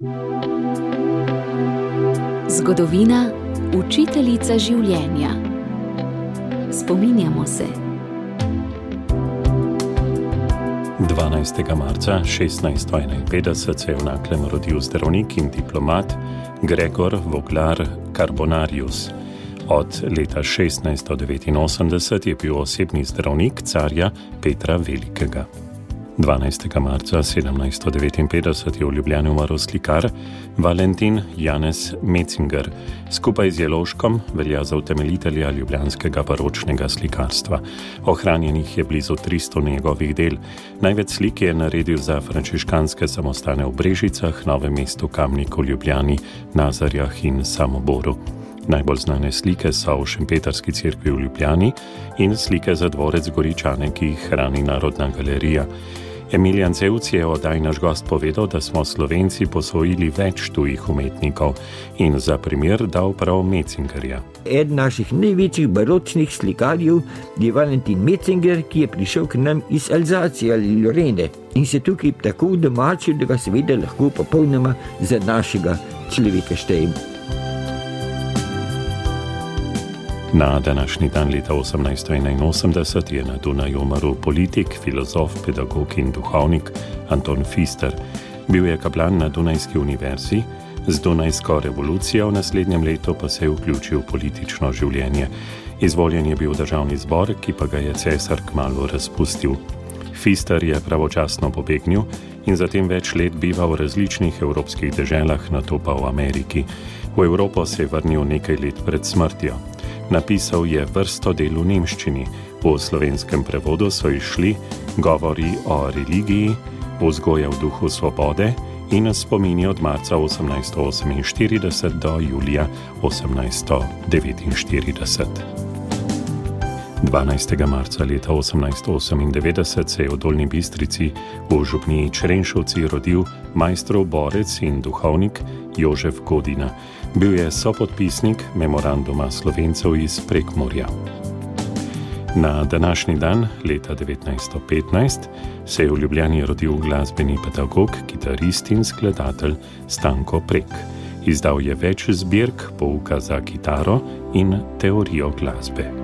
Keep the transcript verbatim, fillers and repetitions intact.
Zgodovina, učiteljica življenja. Spominjamo se. dvanajstega marca šestnajststo enainpetdeset se je v Naklem rodil zdravnik in diplomat Gregor Voglar Carbonarius. Od leta šestnajststo devetinosemdeset je bil osebni zdravnik carja Petra Velikega. dvanajstega marca sedemnajststo devetinpetdeset je v Ljubljani umrl slikar Valentin Janez Metzinger. Skupaj z Jelovškom velja za utemeljitelja ljubljanskega baročnega slikarstva. Ohranjenih je blizu tristo njegovih del. Največ slik je naredil za frančiškanske samostane v Brežicah, Novem mestu, Kamniku, Ljubljani, Nazarjah in Samoboru. Najbolj znane slike so v Šempetrski cerkvi v Ljubljani in slike za dvorec Goričane, ki jih hrani Narodna galerija. Emilijan Cevc je oddaj naš gost povedal, da smo Slovenci posvojili več tujih umetnikov in za primer dal prav Metzingerja. Eden naših največjih baročnih slikarjev je Valentin Metzinger, ki je prišel k nam iz Alzacije ali Lorene in se tukaj tako domačil, da ga seveda lahko popolnoma za našega človeka štejem. Na današnji dan leta osemnajststo enainosemdeset je na Dunaju umrl politik, filozof, pedagog in duhovnik Anton Pfister. Bil je kaplan na Dunajski univerzi, z Dunajsko revolucijo v naslednjem letu pa se je vključil v politično življenje. Izvoljen je bil v državni zbor, ki pa ga je cesar kmalu razpustil. Pfister je pravočasno pobegnil in zatem več let bival v različnih evropskih deželah, nato pa v Ameriki. V Evropo se je vrnil nekaj let pred smrtjo. Napisal je vrsto del v nemščini. V slovenskem prevodu so izšli Govori o religiji, Vzgoja v duhu svobode in Spomini od marca osemnajststo oseminštirideset do julija osemnajststo devetinštirideset. dvanajstega marca leta osemnajststo osemindevetdeset se je v Dolnji Bistrici v župniji Črenšovci rodil majstrov borec in duhovnik Jožef Godina. Bil je sopodpisnik memoranduma Slovencev iz Prekmurja. Na današnji dan, leta devetnajststo petnajst, se je v Ljubljani rodil glasbeni pedagog, kitarist in skladatelj Stanko Prek. Izdal je več zbirk pouka za kitaro in teorijo glasbe.